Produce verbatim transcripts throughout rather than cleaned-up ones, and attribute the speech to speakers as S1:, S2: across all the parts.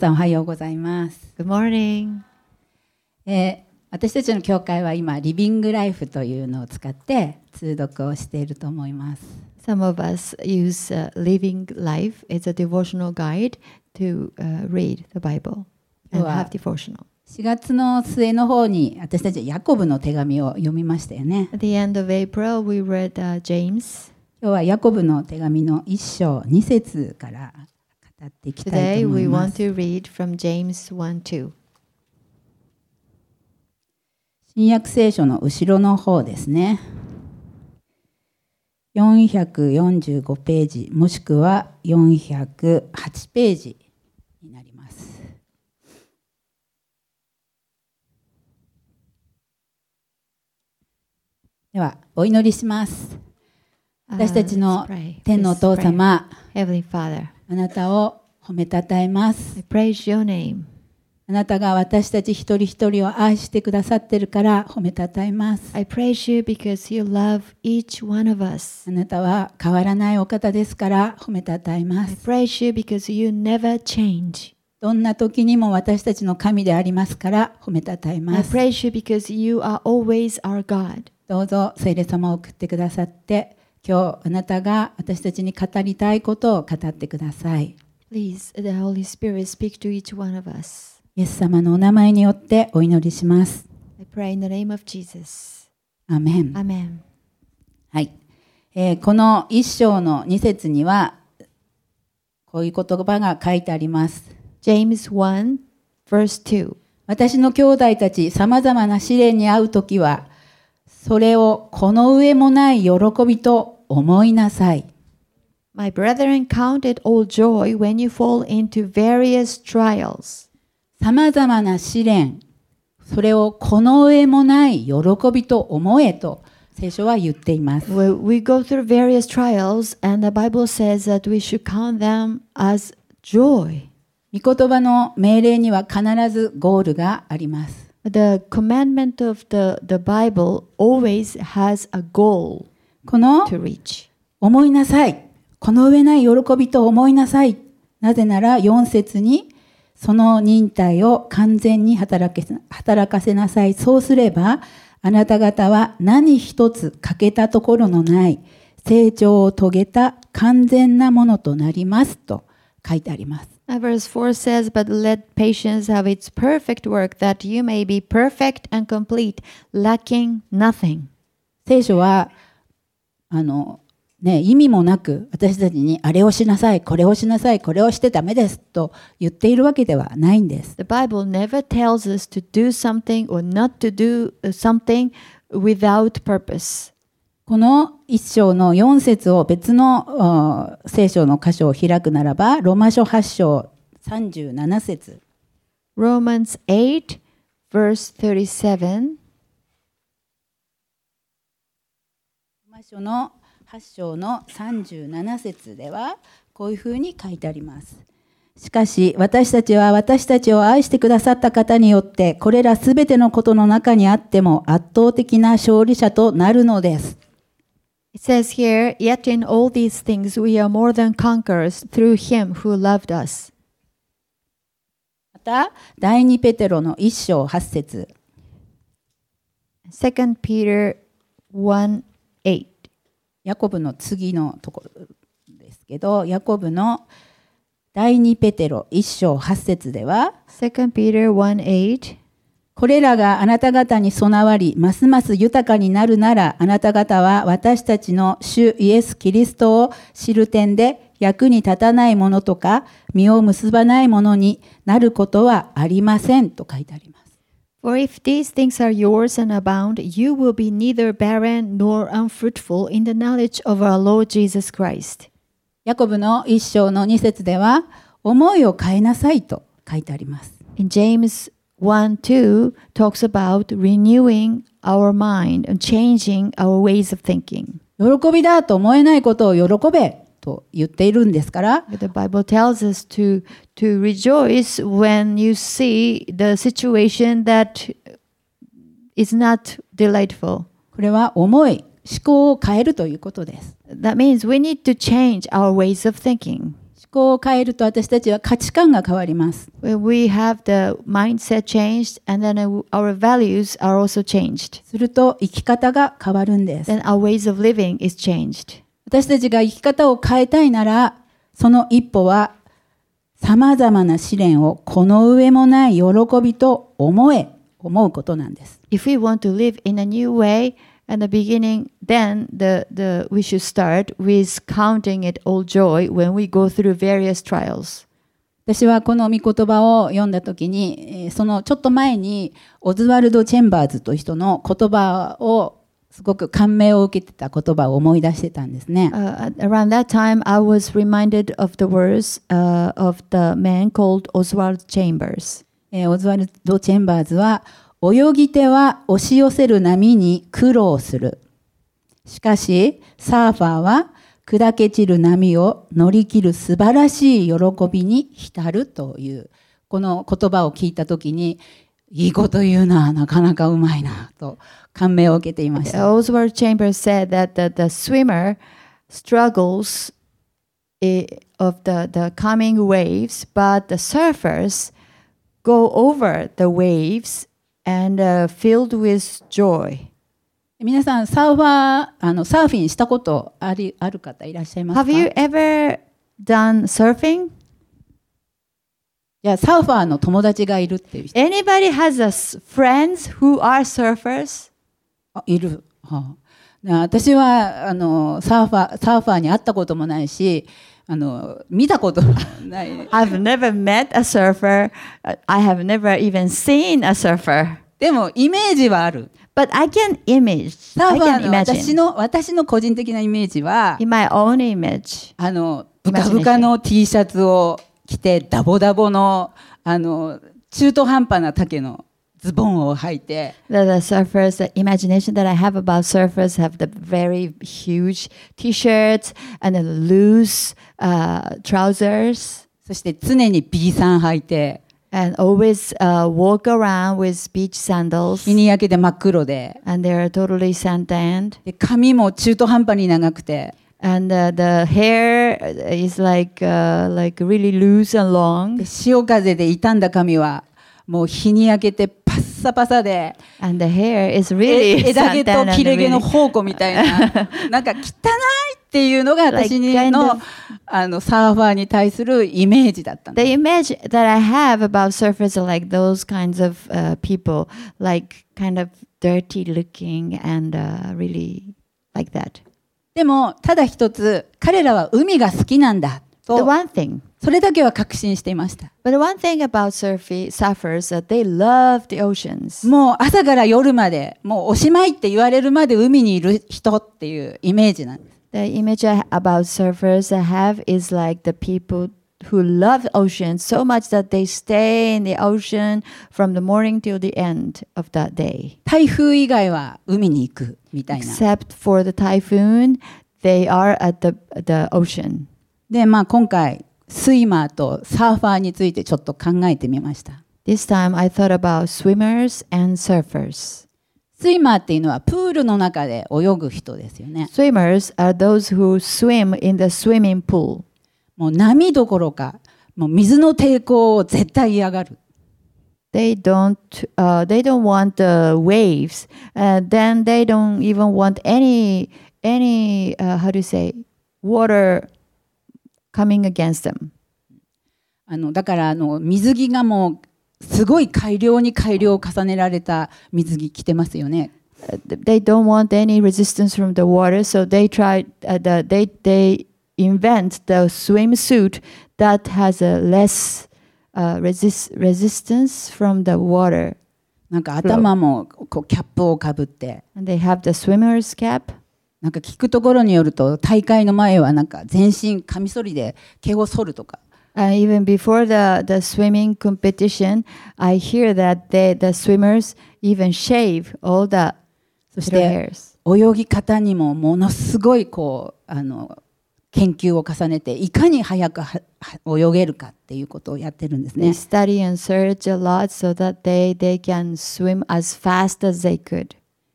S1: さんおはようございます。
S2: Good morning.
S1: えー、私たちの教会は今リビングライフというのを使って通読をしていると思います。
S2: Some of us use、uh, Living Life as a devotional guide to、uh, read the Bible and have devotional.
S1: しがつの末の方に私たちはヤコブの手紙を読みましたよね。
S2: At the end of April, we read、uh, James.
S1: 今日はヤコブの手紙の一章二節から語っていきたいと思います。
S2: Today we want to read from James one two.
S1: 新約聖書の後ろの方ですね。よんひゃくよんじゅうごページもしくはよんひゃくはちページになります。ではお祈りします。私たちの天のお父様、
S2: Heavenly Father,
S1: あなたを褒めたたえます。
S2: I praise your name.
S1: あなたが私たち一人一人を愛してくださっているから褒めたたえます。
S2: I praise you because you love each one of us.
S1: あなたは変わらないお方ですから褒めたたえま
S2: I
S1: す。
S2: praise you because you never change.
S1: どんな時にも私たちの神でありますから褒めたたえ
S2: I
S1: ます。
S2: praise you because you are always our God.
S1: どうぞ聖霊様を送ってくださって、今日あなたが私たちに語りたいことを語ってください。
S2: Please, the Holy Spirit, speak to each one of us.
S1: イエス様のお名前によってお祈りします。
S2: I pray in the name of Jesus.
S1: アーメン。
S2: Amen.
S1: はい、えー、この一章の二節にはこういう言葉が書いてあります。
S2: James one, verse two.
S1: 私の兄弟たち、さまざまな試練に遭うときは、それをこの上もない喜びと思いなさい。
S2: My brethren, count it all joy when you fall into various trials.
S1: さまざまな試練、それをこの上もない喜びと思えと聖書は言っています。
S2: We, we go through various trials, and the Bible says that we should count them as joy.
S1: 御言葉の命令には必ずゴールがあります。
S2: The commandment of the, the Bible always has a goal
S1: この
S2: to reach.
S1: 思いなさい。この上ない喜びと思いなさい。なぜならよん節にその忍耐を完全に働け、働かせなさい。そうすればあなた方は何一つ欠けたところのない成長を遂げた完全なものとなりますと書いてあります。
S2: Verse four says, But let patience have its perfect work, that you may be perfect and complete, lacking nothing.
S1: 聖書はあの、ね、意味もなく私たちにあれをしなさい、これをしなさい、これをしてダメですと言っているわけではないんです。
S2: The Bible never tells us to do something or not to do something without purpose.
S1: この一章のよん節を別の聖書の箇所を開くならば、ローマ書はち章さんじゅうなな節。
S2: Romans eight, verse thirty-seven.
S1: ローマ書のはち章のさんじゅうなな節ではこういうふうに書いてあります。しかし私たちは私たちを愛してくださった方によってこれらすべてのことの中にあっても圧倒的な勝利者となるのです。
S2: It says here, Yet in all these things we are more than conquerors through him who loved us.
S1: また第二ペテロの一章八節。
S2: Second Peter one eight.
S1: ヤコブの次のところですけど、ヤコブの第二ペテロ一章八節では、
S2: Second Peter one eight.
S1: これらがあなた方に備わり、ますます豊かになるなら、あなた方は私たちの主イエス・キリストを知る点で役に立たないものとか、実を結ばないものになることはありませんと書いてあります。
S2: For if these things are yours and abound, you will be neither barren nor unfruitful in the knowledge of our Lord Jesus Christ.
S1: ヤコブの一章の二節では、思いを変えなさいと書いてあります。
S2: In James one two talks about renewing our mind and changing our ways of thinking.
S1: 喜びだと思えないことを喜べと言っているんですから、
S2: The Bible tells us to, to rejoice when you see the situation that is not delightful.
S1: これは思い、思考を変えるということです。
S2: That means we need to change our ways of thinking.
S1: 思考を変えると私たちは価値観が変わります。
S2: When we have the mindset changed, and then our values are also changed.
S1: すると生き方が変わるんです。
S2: Then our ways of living is changed.
S1: 私たちが生き方を変えたいなら、その一歩はさまざまな試練をこの上もない喜びと思え、思うことなんです。
S2: If we want to live in a new way, at the beginning, then the, the, we should start with counting it all joy when we go through various trials.
S1: 私はこの御言葉を読んだときに、そのちょっと前にオズワルド・チェンバーズという人の言葉をすごく感銘を受けてた言葉を思い出してたんですね。
S2: Uh, around that time, I was reminded of the words、uh, of the man called Oswald Chambers.
S1: えー、オズワルド・チェンバーズは、泳ぎ手は押し寄せる波に苦労する。しかし、サーファーは砕け散る波を乗り切る素晴らしい喜びに浸るという、この言葉を聞いたときに、いいこと言うな、なかなかうまいな、と感銘を受けていました。
S2: Oswald Chambers said that the, the swimmer struggles of the, the coming waves, but the surfers go over the waves and uh, filled with joy.
S1: 皆さんサーファーあのサーフィンしたことありある方いらっしゃいますか？
S2: Have you ever done surfing?
S1: いやサーファーの友達がいるっていう人。
S2: Anybody has a friends who are surfers?
S1: あいる。はあ、私はあのサーファーサーファーに会ったこともないし。あの見たことない。
S2: I've never met a surfer. I have never even seen a surfer.
S1: でもイメージはある。
S2: But I can image.
S1: サーファ
S2: I
S1: ー
S2: can
S1: の
S2: imagine.
S1: 私の私の個人的なイメージは、
S2: In my own image.
S1: あのブカブカの T シャツを着てダボダボのあの中途半端な丈のズボンを履いて。
S2: The, the surfers, the imagination that I have about surfers have the very huge T-shirts and the loose、uh, trousers.
S1: そして常に B さん履いて。
S2: And always、uh, walk around with beach sandals.
S1: 日に焼けて真っ黒で。
S2: And they're totally suntanned.
S1: で髪も中途半端に長くて。
S2: And、uh, the hair is like,、uh, like really loose and long.
S1: で潮風で傷んだ髪はもう日に焼けてパッサパサで、
S2: and the hair is really
S1: 枝毛と切れ毛の宝庫みたいな、なんか汚いっていうのが私のあのサーファーに対するイメージだったんです。
S2: The image that I have about surfers are like those kinds of、uh, people, like kind of dirty looking and、uh, really like that.
S1: でもただ一つ、彼らは海が好きなんだと。
S2: The one thing.
S1: それだけは確信していました。
S2: But the one thing about surfy, surfers that they love the oceans.
S1: もう朝から夜まで、もうおしまいって言われるまで海にいる人っていうイメージなんです。
S2: The image I, about surfers I have is like the people who love the ocean so much that they stay in the ocean from the morning till the end of that day.
S1: 台風以外は海に行くみたいな。
S2: Except for the typhoon, they are at the, the ocean.
S1: で、まあ今回スイマーとサーファーについてちょっと考えてみました。
S2: This time I thought about swimmers and surfers.
S1: スイマーっていうのはプールの中で泳ぐ人ですよね。
S2: Swimmers are those who swim in the swimming pool.
S1: もう波どころか、もう水の抵抗を絶対嫌がる。
S2: They don't,、uh, they don't want the waves.、Uh, then they don't even want any, any、uh, how do you say, water coming against them.
S1: あのだからあの水着がもうすごい改良に改良を重ねられた水着着てますよね。
S2: They don't want any resistance from the water, so they try、uh, the, they, they invent the swimsuit that has a less、uh, resist, resistance from the water.
S1: なんか頭もこうキャップをかぶって。
S2: And they have the swimmer's cap.
S1: なんか聞くところによると大会の前はなんか全身カミソリで毛を剃るとか。
S2: Uh, even before the, the swimming competition, I hear that they, the swimmers even shave all the
S1: そして泳ぎ方にもものすごいこうあの研究を重ねていかに早く泳げるかっていうことをやってるんですね。
S2: They study and search a lot so that they, they can swim as fast as they could.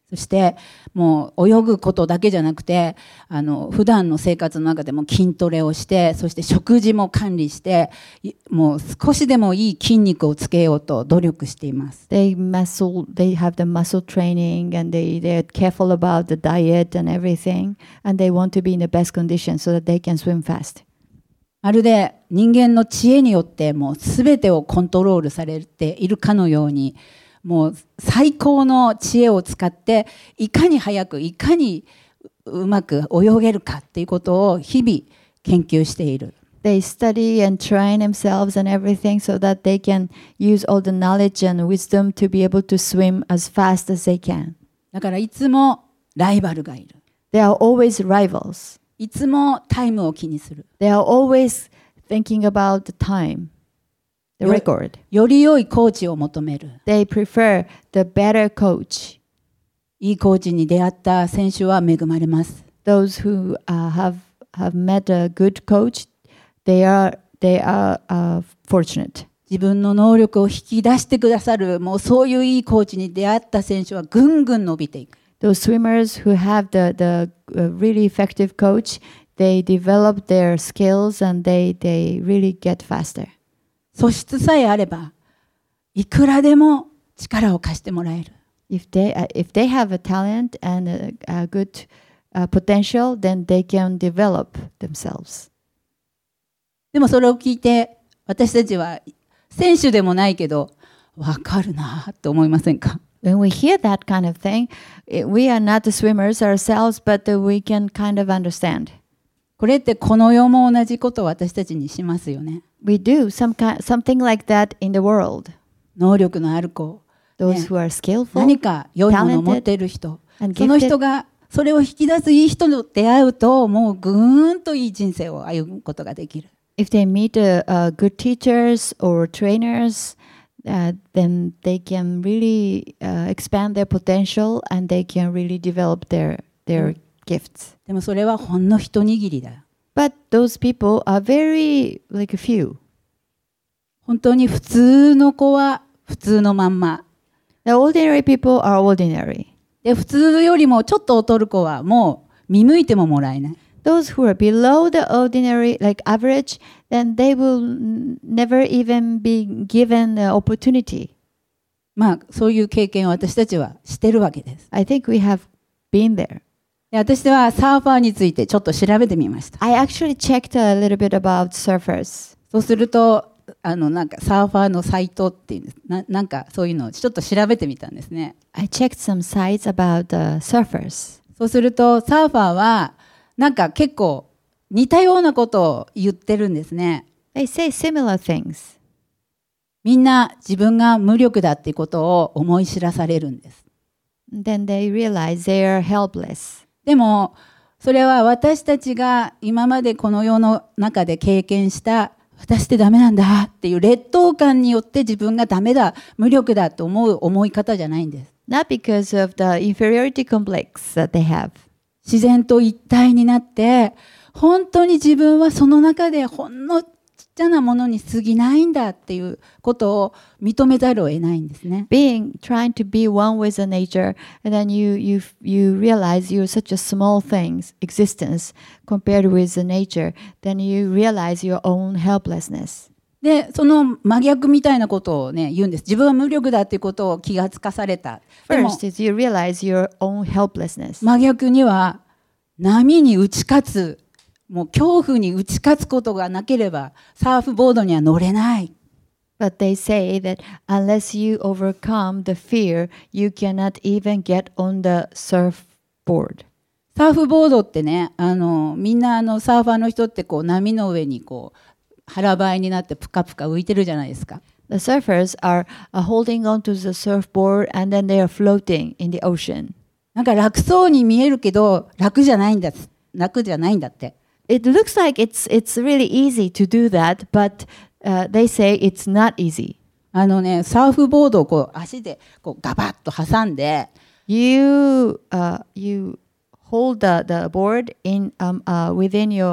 S1: そしてもう泳ぐことだけじゃなくて、あの普段の生活の中でも筋トレをして、そして食事も管理して、もう少しでもいい筋肉をつけようと努力しています。
S2: They muscle, they have the muscle training, and they they're careful about the diet and everything, and they want to be in the best condition so that they can swim fast.
S1: まるで人間の知恵によってもうすべてをコントロールされているかのように、もう最高の知恵を使っていかに早くいかにうまく泳げるかっていうことを日々研究している。
S2: They study and train themselves and everything so that they can use all the knowledge and wisdom to be able to swim as fast as they can.
S1: だからいつもライバルがいる。
S2: They are always rivals.
S1: いつもタイムを気にする。
S2: They are always thinking about the time, the record.
S1: より良いコーチを求める。
S2: They prefer the better coach.
S1: いいコーチに出会った選手は恵まれます。
S2: Those who uh, have have met a good coach, they are they are uh, fortunate.
S1: 自分の能力を引き出してくださる、もうそういういいコーチに出会った選手はぐんぐん伸びていく。
S2: Those swimmers who have the the uh, really effective coach, they develop their skills and they they really get faster.
S1: 素質さえあればいくらでも力を貸してもらえる。
S2: If they uh, if they have a talent and a, a good uh, potential, then they can develop themselves.
S1: でもそれを聞いて私たちは選手でもないけど分かるなって思いませんか？
S2: When we hear that kind of thing, it, we are not the swimmers ourselves, but uh, we can kind of understand.
S1: これってこの世も同じことを私たちにしますよね。
S2: We do some kind, something like that in the world.
S1: 能力のある子、
S2: Those
S1: ね、
S2: who are skillful,
S1: 何か良いものを持っている人、その人がそれを引き出すいい人と出会うと、もうぐーんといい人生を歩むことができる。
S2: if they meet uh, uh, good teachers or trainers, uh, then they can really uh, expand their potential and they can really develop their their gifts.
S1: でもそれはほんの一握りだ。
S2: But those people are very like a few.
S1: 本当に普通の子は普通のまんま。
S2: The ordinary people are ordinary.
S1: で、普通よりもちょっと劣る子はもう見向いてももらえない。
S2: Those who are below the ordinary, like average, then they will n- never even be given the opportunity.
S1: まあそういう経験を私たちはしてるわけです。
S2: I think we have been there.
S1: で、私はサーファーについてちょっと調べてみました。
S2: I actually checked a little bit about surfers.
S1: そうすると、あのなんかサーファーのサイトっていうんですな、なんかそういうのをちょっと調べてみたんですね。
S2: I checked some sites about the surfers.
S1: そうするとサーファーはなんか結構似たようなことを言ってるんですね。
S2: They say similar things.
S1: みんな自分が無力だっていうことを思い知らされるんです。
S2: Then they realize they are helpless.
S1: でもそれは私たちが今までこの世の中で経験した私ってダメなんだっていう劣等感によって自分がダメだ、無力だと思う思い方じゃないんです。
S2: Not because of the inferiority complex that they have.
S1: 自然と一体になって本当に自分はその中でほんのちっちゃなものに過ぎないんだっていうことを認めざるを得ないんですね。
S2: Being trying to be one with the nature, and then you you you realize you're such a small thing existence compared with the nature, then you realize your own helplessness.
S1: で、その真逆みたいなことをね言うんです。自分は無力だっていうことを気がつかされた。でも
S2: First is you realize your own helplessness.
S1: 真逆には波に打ち勝つ、もう恐怖に打ち勝つことがなければサーフボードには乗れない。
S2: But they say that unless you overcome the fear, you cannot even get on the surfboard.
S1: サーフボードってね、あのみんなあのサーファーの人ってこう波の上にこう腹ばいになってプカプカ浮いてるじゃないですか。
S2: The surfers are uh, holding onto the surfboard and then they are floating in the ocean.
S1: なんか楽そうに見えるけど楽じゃないんだ、楽じゃないんだって。
S2: It looks like it's it's really easy to do that, but uh, they say it's not easy.
S1: あのね、サーフボードをこう足でこうガバッと挟んで、
S2: You uh, you hold the, the board in um, uh, within your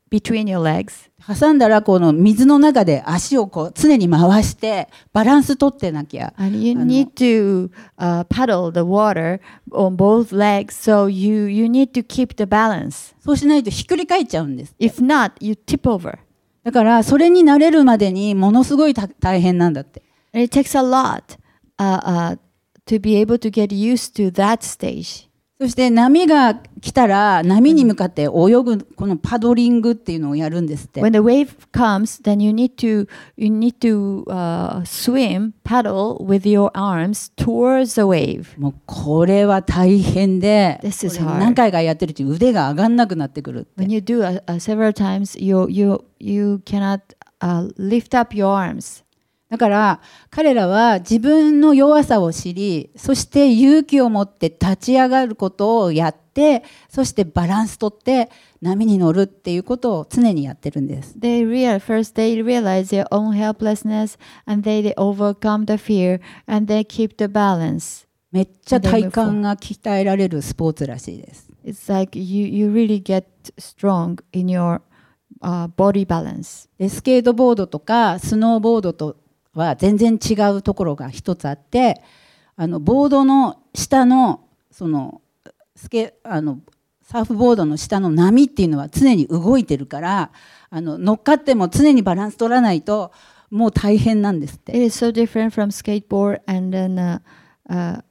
S2: between your legs.
S1: 挟んだらこの水の中で足をこう常に回してバランス取ってなきゃ。
S2: And you
S1: あの
S2: need to uh, paddle the water on both legs, so you, you need to keep the balance.
S1: そうしないとひっくり返っちゃうんです。
S2: If not, you tip over.
S1: だからそれに慣れるまでにものすごいた大変なんだって。
S2: And it takes a lot uh, uh, to be able to get used to that stage.
S1: そして波が来たら波に向かって泳ぐこのパドリングっていうのをやるんですって。
S2: When the wave comes, then you need to you need to uh, swim, paddle with your arms towards the wave.
S1: もうこれは大変で、
S2: This is
S1: これ
S2: hard.
S1: 何回かやってるうちに腕が上がんなくなってくるって。
S2: When you do uh, uh, several times, you you you cannot uh, lift up your arms.
S1: だから彼らは自分の弱さを知り、そして勇気を持って立ち上がることをやって、そしてバランス取って波に乗るっていうことを常にやってるんです。
S2: They real first they realize their own helplessness, and they, they overcome the fear, and they keep the balance.
S1: めっちゃ体幹が鍛えられるスポーツらしいです。
S2: It's like you you really get strong in your uh, body balance.
S1: でスケートボードとかスノーボードとは全然違うところが一つあって、あのボードの下のそのスケあのサーフボードの下の波っていうのは常に動いてるから、あの乗っかっても常にバランス取らないともう大変なんですって。
S2: It is so different from skateboard, and then uh, uh,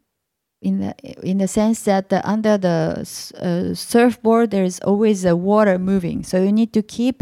S2: in the in the sense that the, under the uh, surfboard there is always a water moving, so you need to keep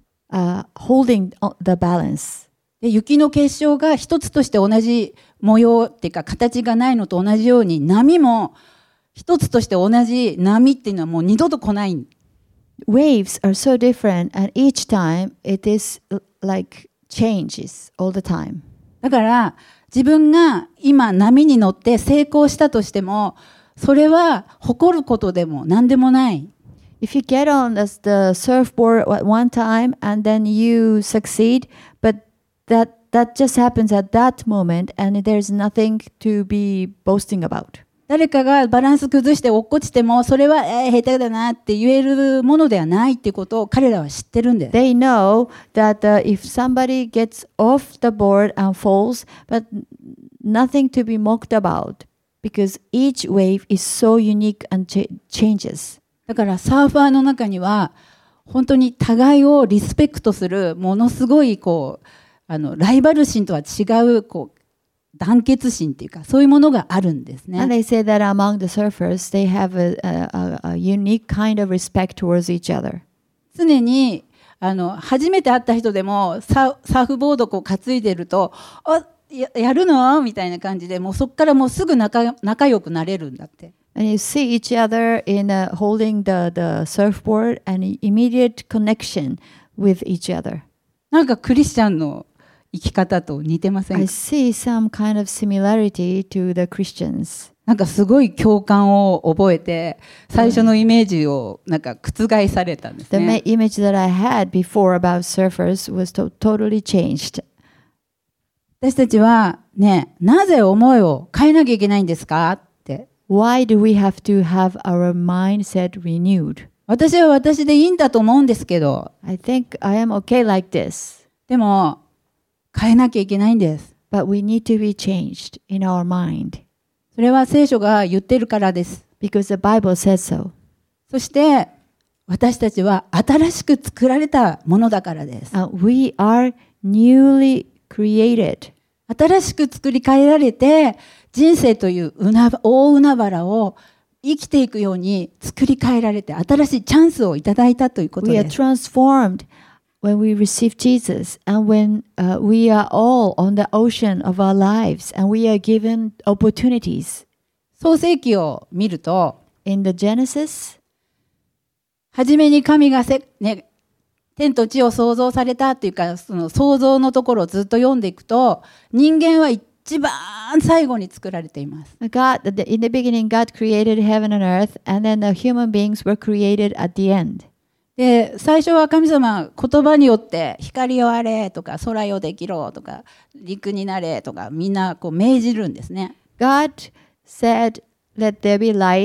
S2: uh, holding the balance.
S1: で雪の結晶が一つとして同じ模様っていうか形がないのと同じように、波も一つとして同じ波っていうのはもう二度と来ない。
S2: Waves are so different, and each time it is like changes all the time.
S1: だから自分が今波に乗って成功したとしても、それは誇ることでも何でもない。
S2: If you get on as the surfboard at one time and then you succeed, but that that just happens at that moment, and there's nothing to be boasting about.
S1: 誰かがバランス崩して落っこちても、それは、えー、下手だなって言えるものではないっていうことを彼らは知ってるんです。
S2: They know that uh, if somebody gets off the board and falls, but nothing to be mocked about, because each wave is so unique and ch- changes.
S1: だからサーファーの中には本当に互いをリスペクトするものすごいこうあのライバル心とは違うこう団結心っていうか、そういうものがあるんですね。
S2: And they say that among the surfers, they have a, a, a unique kind of respect towards each other.
S1: 常にあの初めて会った人でもサーフボードをこう担いでると、あ や, やるのみたいな感じで、もうそこからもうすぐ 仲, 仲良くなれるんだって。
S2: And you see each other in uh, holding the, the surfboard, and immediate connection with each other.
S1: なんかクリスチャンの生き方と似てません
S2: I
S1: か？
S2: see some kind of similarity to the Christians.
S1: なんかすごい共感を覚えて、最初のイメージをなんか覆されたんです
S2: The
S1: ね。
S2: ma- image that I had before about surfers was to- totally changed.
S1: 私たちはね、なぜ思いを変えなきゃいけないんですかって。
S2: Why do we have to have our mindset renewed?
S1: 私は私でいいんだと思うんですけど、
S2: I think I am okay like this,
S1: でも変えなきゃいけないんです。
S2: but we need to be changed in our mind
S1: それは聖書が言ってるからです。
S2: because the Bible says so.
S1: そして私たちは新しく作られたものだからです。
S2: And we are newly created.
S1: 新しく作り変えられて、人生という海大海原を生きていくように作り変えられて、新しいチャンスをいただいたということ
S2: We are
S1: です。
S2: transformed when we receive Jesus, and when uh, we are all on the ocean of our lives, and we are given opportunities.
S1: 創世記を見ると、
S2: In the Genesis,
S1: はじめに神がせ、ね、天と地を創造されたというか、その創造のところをずっと読んでいくと、人間は一番最後に作られています。
S2: God, in the beginning, God created heaven and earth, and then the human beings were created at the end.
S1: で、最初は神様言葉によって光をあれとか空よできろとか陸になれとかみんなこう命じるんですね。
S2: God said, "Let there be light,"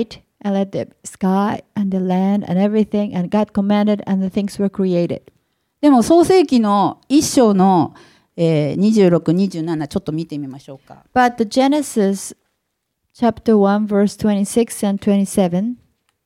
S2: and let the sky and the land and everything, and God commanded, and the things were created.
S1: でも創世記の一章の、えー、にじゅうろく、にじゅうななちょっと見てみましょうか。
S2: But the Genesis chapter one verse twenty-six and twenty-seven.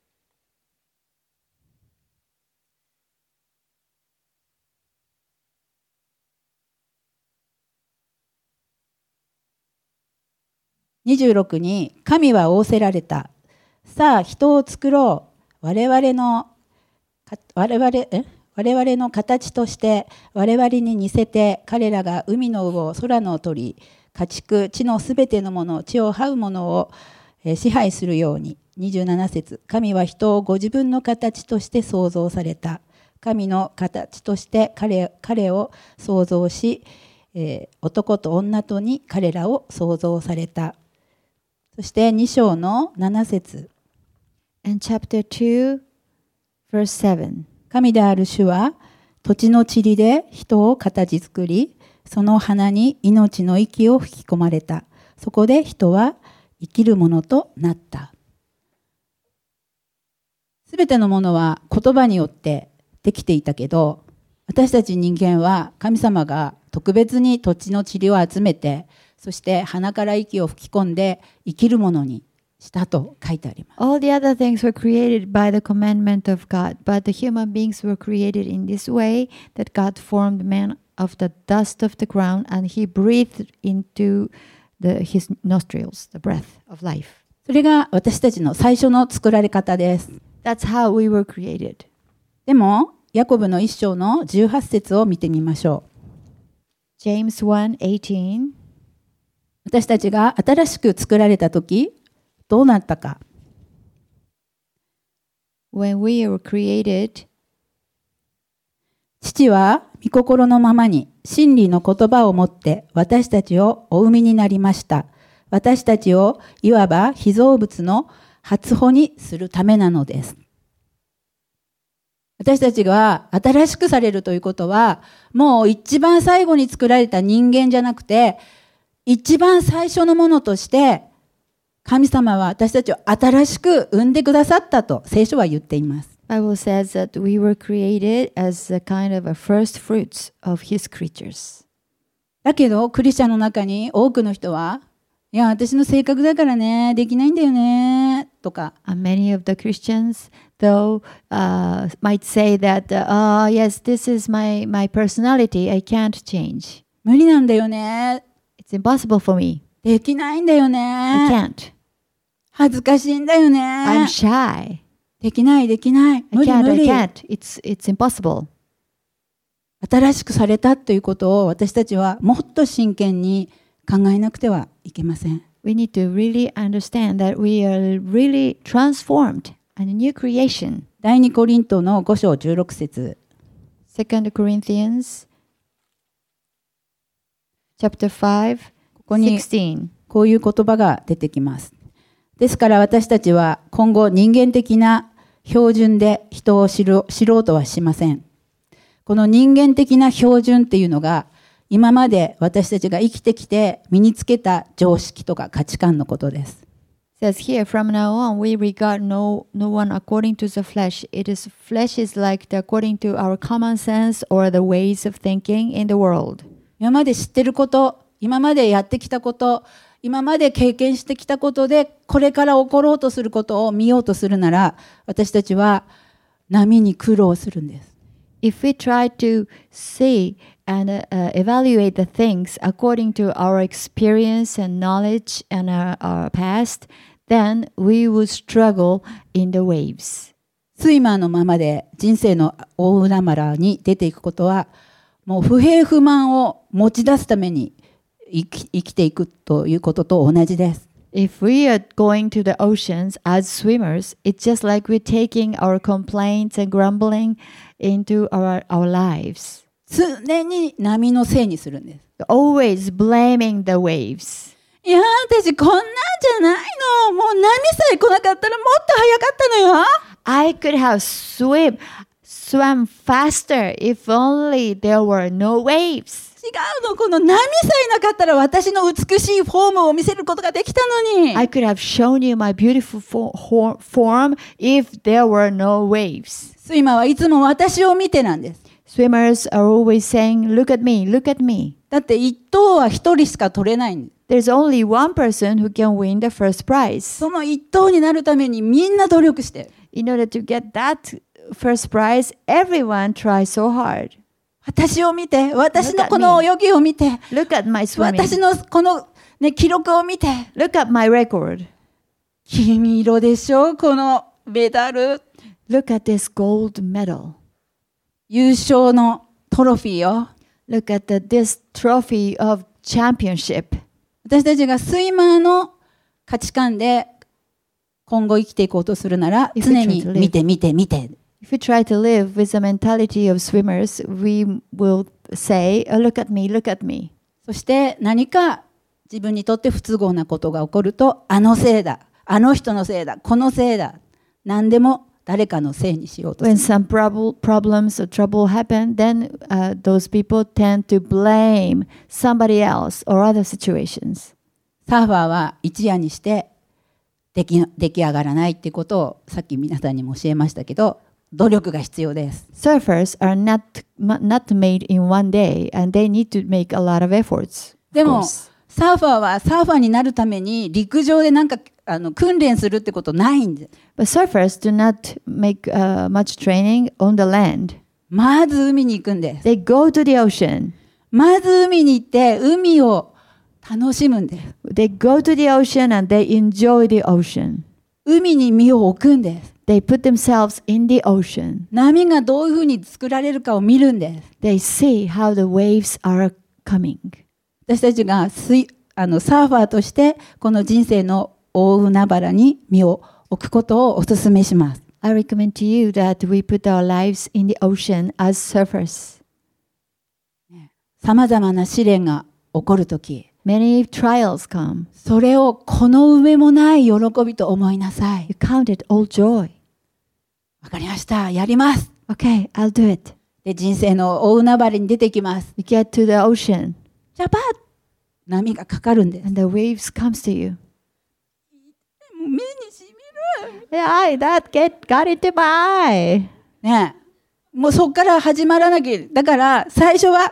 S1: にじゅうろくに神は仰せられた。さあ人を作ろう。我々の我々え我々の形として我々に似せて彼らが海の魚、空の鳥、家畜、地のすべてのもの、地を這うものを支配するように。にじゅうなな節、神は人をご自分の形として創造された。神の形として彼、彼を創造し、えー、男と女とに彼らを創造された。そしてに章のなな節。
S2: And chapter two, verse seven.
S1: 神である主は土地の塵で人を形作り、その鼻に命の息を吹き込まれた。そこで人は生きるものとなった。すべてのものは言葉によってできていたけど、私たち人間は神様が特別に土地の塵を集めて、そして鼻から息を吹き込んで生きるものにしたと書いてあります。
S2: All the other things were created by the commandment of God, but the human beings were created in this way that God formed man of the dust of the ground and he breathed into the, his nostrils, the breath of life.
S1: それが私たちの最初の作られ方です。
S2: That's how we were created.
S1: でも、ヤコブの一章のじゅうはち節を見てみましょう。
S2: James one eighteen.
S1: 私たちが新しく作られたとき、どうなったか。
S2: When we were created,
S1: 父は御心のままに真理の言葉を持って私たちをお産みになりました。私たちをいわば被造物の初歩にするためなのです。私たちが新しくされるということは、もう一番最後に作られた人間じゃなくて、一番最初のものとして、神様は私たちを新しく生んでくださったと聖書は言っています。
S2: Bible says that we were created as a kind of a first fruits of his creatures.
S1: だけど、クリスチャンの中に多くの人は、いや、私の性格だからね、できないんだよね、とか。
S2: And many of the Christians, though, uh, might say that, uh, oh, yes, this is my, my personality, I can't change.
S1: 無理なんだよね。
S2: It's impossible for me.
S1: できないんだよね。
S2: I can't.
S1: 恥ずかしいんだよね。
S2: I'm shy.
S1: できない、できない。無理
S2: I can't,
S1: 無理。
S2: I can't. It's, it's impossible.
S1: 新しくされたということを私たちはもっと真剣に考えなくてはいけません。
S2: We need to really understand that we are really transformed and a new creation.
S1: 第二コリントのご章じゅうろく節。
S2: Second Corinthians chapter five,
S1: ここに
S2: sixteen.
S1: こういう言葉が出てきます。ですから私たちは今後人間的な標準で人を知ろ知ろうとはしません。この人間的な標準っていうのが今まで私たちが生きてきて身につけた常識とか価値観のことです。
S2: Says here, from now on, we regard no, no one according to the flesh. It is flesh is like the, according to our common sense or the ways of thinking in the world.
S1: 今まで知ってること、今までやってきたこと、今まで経験してきたことで、これから起ころうとすることを見ようとするなら、私たちは波に苦労するんです。
S2: If we try to see and uh, evaluate the things according to our experience and knowledge and our, our past, then we would struggle in the waves.
S1: スイマーのままで人生の大海原に出ていくことは、もう不平不満を持ち出すために生き、生きていくということと同じです。
S2: If we are going to the oceans as swimmers, it's just like we're taking our complaints and grumbling into our, our lives.
S1: 常に波のせいにするんです。
S2: Always blaming the waves.
S1: いや、私こんなんじゃないの。もう波さえ来なかったらもっと早かったのよ。
S2: I could have swim, swam faster if only there were no waves.
S1: いうの。この波さえなかったら私の美しいフォームを見せることができたのに。
S2: I could have shown you my beautiful fo- for- form if there were no waves.
S1: スイマーはいつも私を見てなんです。
S2: Swimmers are always saying, look at me, look at me.
S1: だって一等は一人しか取れないんです。
S2: There's only one person who can win the first prize.
S1: その一等になるためにみんな努力してる。
S2: In order to get that first prize, everyone tries so hard.
S1: 私を見て、私のこの泳ぎを見て、
S2: Look at my
S1: 私
S2: swimming.
S1: のこの、ね、記録を見て、
S2: Look at my record.
S1: 金色でしょ、このメダル。
S2: Look at this gold medal.
S1: 優勝のトロフィーよ。
S2: Look at the, this trophy of championship.
S1: 私たちがスイマーの価値観で今後生きていこうとするなら、
S2: If we
S1: 常
S2: try
S1: に
S2: to live-
S1: 見て見て見て。
S2: If we try to live with the mentality of swimmers, we will say, oh, look at me, look at me.
S1: そして何か自分にとって不都合なことが起こると、あのせいだ、あの人のせいだ、このせいだ。何でも誰かのせいにしようとす
S2: When
S1: る。
S2: some prob- problems or trouble happen, then uh, those people tend to blame somebody else or other situations.
S1: サーファーは一夜にして出来、出来上がらないっていうことをさっき皆さんにも教えましたけど、努力が必要です。
S2: Surfers are not m- not made in one day, and they need to make a lot of efforts.
S1: で
S2: Of
S1: も
S2: course.
S1: サーファーはサーファーになるために陸上でなんかあの訓練するってことないんです。
S2: But surfers do not make uh, much training on the land.
S1: まず海に行くんです。
S2: They go to the ocean.
S1: まず海に行って海を楽しむんです。
S2: They go to the ocean and they enjoy the ocean.
S1: 海に身を置くんです。
S2: They put themselves in the ocean.
S1: 波がどういうふうに作られるかを見るんです。
S2: They see how the waves are coming.
S1: 私たちが水あのサーファーとしてこの人生の大海原に身を置くことをお勧めします。
S2: I recommend to you that we put our lives in the ocean as surfers.
S1: さまざまな試練が起こるとき、
S2: Many trials come.
S1: それをこの上もない喜びと思いなさい。
S2: You count it all joy.
S1: わかりました。やります。
S2: Okay, I'll do it.
S1: で、人生の大海原に出てきます。
S2: You get to the ocean
S1: ジャパッ波がかかるんです。
S2: and the waves comes to you.
S1: 目にしみる。
S2: Yeah, that get got into my eye.
S1: ねえ。もうそこから始まらなきゃ。だから最初は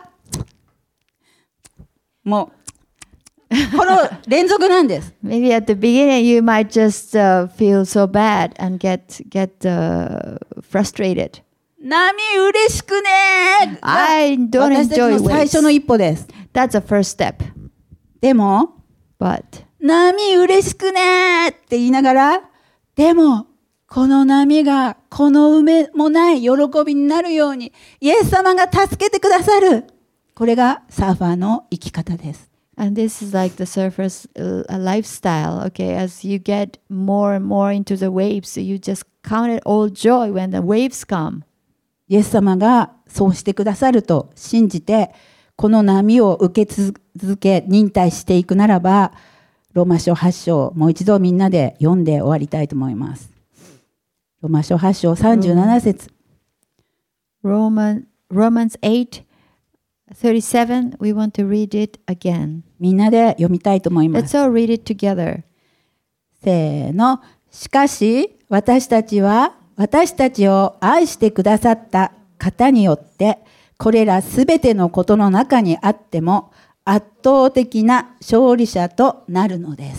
S1: もうこの連続なんです。
S2: Maybe at the beginning you might just uh, feel so bad and get get uh, frustrated.
S1: 波嬉しくね
S2: I don't
S1: 私たち
S2: enjoy
S1: の最
S2: waves.
S1: 初の一歩です。
S2: That's a first step.
S1: でも
S2: But
S1: 波嬉しくねって言いながら、でもこの波がこの上もない喜びになるようにイエス様が助けてくださる。これがサーファーの生き方です。
S2: and this is like the surfer's uh, lifestyle. Okay, as you get more and more into the waves, you just count it all joy when the waves come.
S1: イエス様がそうしてくださると信じて、この波を受け続け忍耐していくならば、ローマ書はち章もう一度みんなで読んで終わりたいと思います。ローマ書はち章さんじゅうなな節。
S2: Roman, Romans eight thirty-seven, we want to read it again.
S1: みんなで読みたいと思います。
S2: Let's all read it together.
S1: せーの。しかし私たちは私たちを愛してくださった方によってこれらすべてのことの中にあっても圧倒的な勝利者となるのです。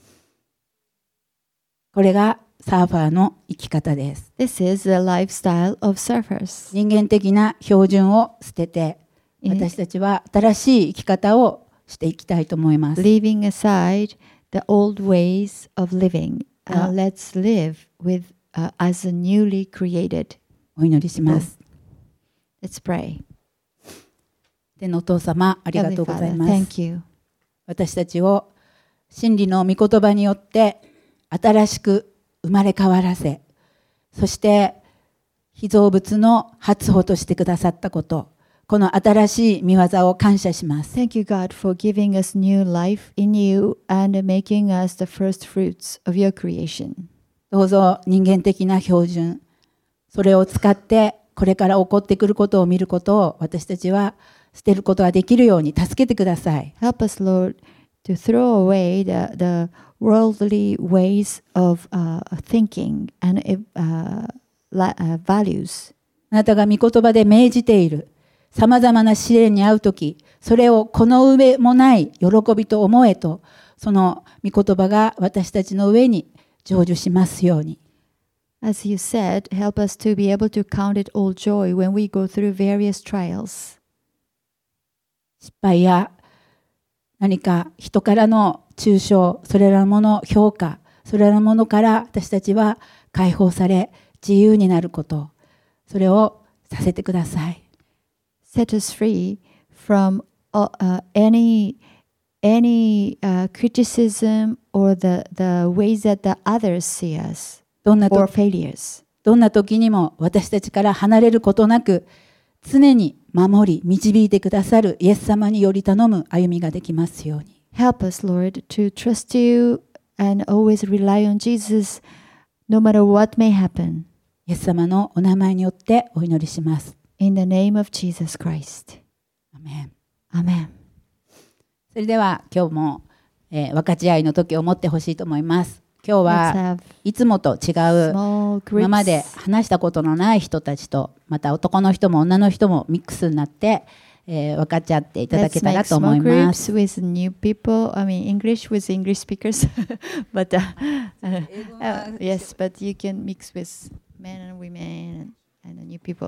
S1: これがサーファーの生き方です。
S2: This is the lifestyle of surfers.
S1: 人間的な標準を捨てて、私たちは新しい生き方をしていきたいと思います。
S2: Leaving aside the old ways of living, uh,
S1: Ah.
S2: let's live with uh, as a newly created.
S1: お祈りします。
S2: Let's pray.
S1: 天のお父様、ありが
S2: Heavenly
S1: とうござい
S2: Father,
S1: ます。
S2: thank you.
S1: 私たちを真理の御言葉によって新しく生まれ変わらせ、そして被造物の初歩としてくださったこと、この新しい御業を感謝します。
S2: Thank you, God, for giving us new life in you and making us the first fruits of your creation.
S1: どうぞ人間的な標準、それを使ってこれから起こってくることを見ることを私たちは捨てることができるように助けてください。
S2: Help us, Lord, to throw away the, the worldly ways of uh, thinking and uh, uh, values.
S1: あなたが御言葉で命じているさまざまな試練に遭うとき、それをこの上もない喜びと思えと、その御言葉が私たちの上に成就しますように。
S2: As you said, help us to be able to count it all joy when we go through various trials.
S1: 失敗や何か人からの中傷、それらのもの評価、それらのものから私たちは解放され自由になること、それをさせてください。
S2: Set us free from uh, uh, any any uh, criticism or the, the ways that the others see us
S1: どんな
S2: or
S1: と
S2: failures.
S1: どんな時にも私たちから離れることなく、常に守り導いてくださるイエス様により頼む歩みができますように。
S2: Help us, Lord, to trust you and always rely on Jesus no matter what may happen.
S1: イエス様のお名前によってお祈りします。
S2: In the name of Jesus Christ.
S1: アメン。
S2: Amen.
S1: それでは今日も、えー分かち合いの時を持ってほしいと思います。今日
S2: Let's
S1: は
S2: have
S1: いつもと違う
S2: small
S1: 今まで
S2: groups.
S1: 話したことのない人たちと、また男の人も女の人もミックスになって、えー分かち合っていただけ
S2: Let's
S1: たら
S2: make
S1: と思
S2: small
S1: います。
S2: groups with new people. I mean, English with English speakers. but uh, uh, uh, yes, but you can mix with men and women and, and new people.